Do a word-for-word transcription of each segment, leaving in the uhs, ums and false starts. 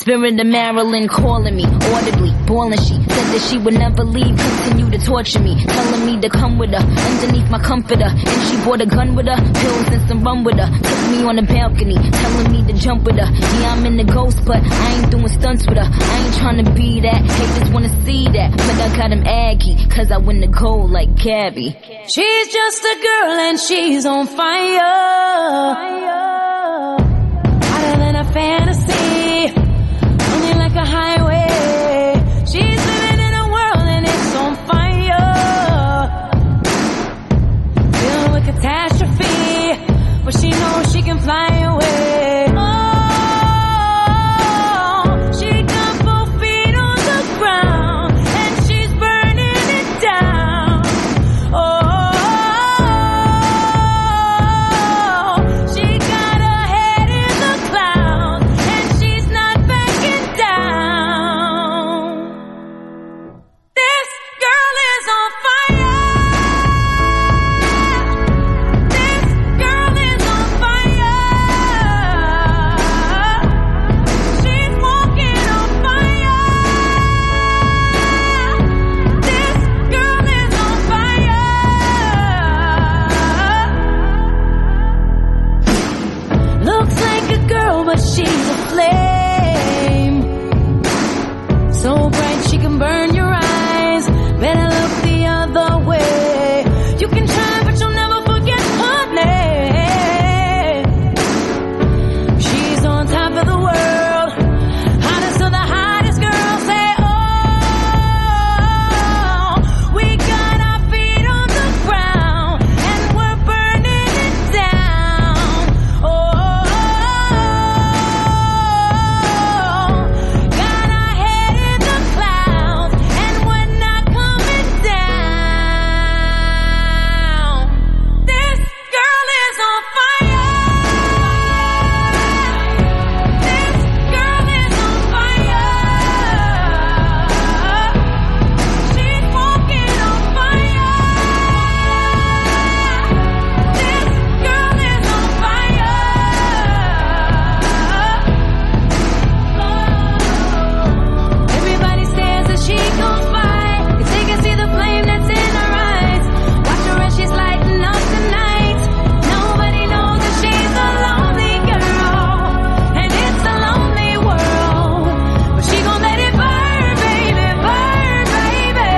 Spirit of Marilyn calling me audibly, boiling. She said that she would never leave, continue to torture me, telling me to come with her underneath my comforter. And she brought a gun with her, pills and some rum with her. Took me on the balcony, telling me to jump with her. Yeah, I'm in the ghost, but I ain't doing stunts with her. I ain't trying to be that, haters wanna see that, but I got him aggy, cause I win the gold like Gabby. She's just a girl and she's on fire, hotter than a fantasy, running like a highway. She's living in a world and it's on fire, filled with catastrophe, but she knows she can fly away. Oh, she got both feet on the ground and she's burning it down. Oh, she got her head in the clouds and she's not backing down. This girl is on fire. This girl is on fire. She's walking on fire. This girl is on fire. Looks like a girl, but she's a flame. So bright she can burn your eyes. Better look the other way. You can try, but you'll never forget her name. She's on top of the world, hottest of the hottest girls. Say, oh, we got our feet on the ground and we're burning it down. Oh, got our head in the clouds and we're not coming down. This girl is on fire. This girl is on fire. She's walking on fire. This girl is on fire. Everybody says that she gon' fight, 'cause they can see the flame that's in her eyes. Watch her as she's lighting up the night. Nobody knows that she's a lonely girl, and it's a lonely world. But she gon' let it burn, baby, burn, baby.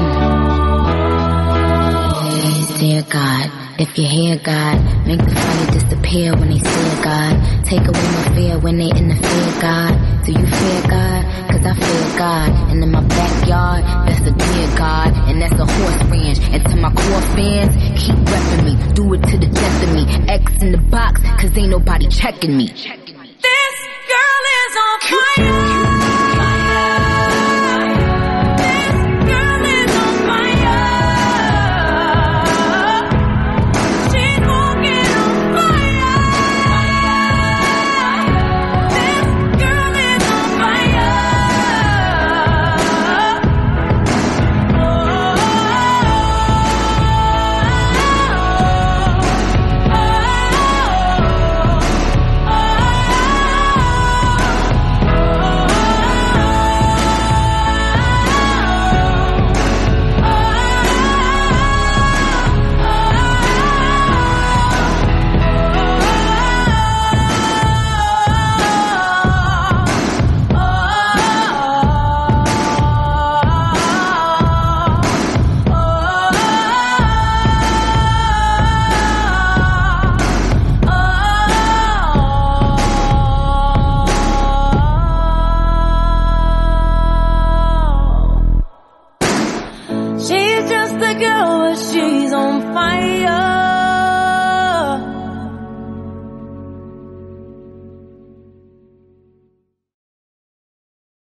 Dear God, if you hear God, make the fire disappear when they stare God. Take away my fear when they interfere God. Do you fear God? Cause I fear God. And in my backyard, that's a dear God. And that's a horse ranch. And to my core fans, keep repping me. Do it to the death of me. X in the box, cause ain't nobody checking me.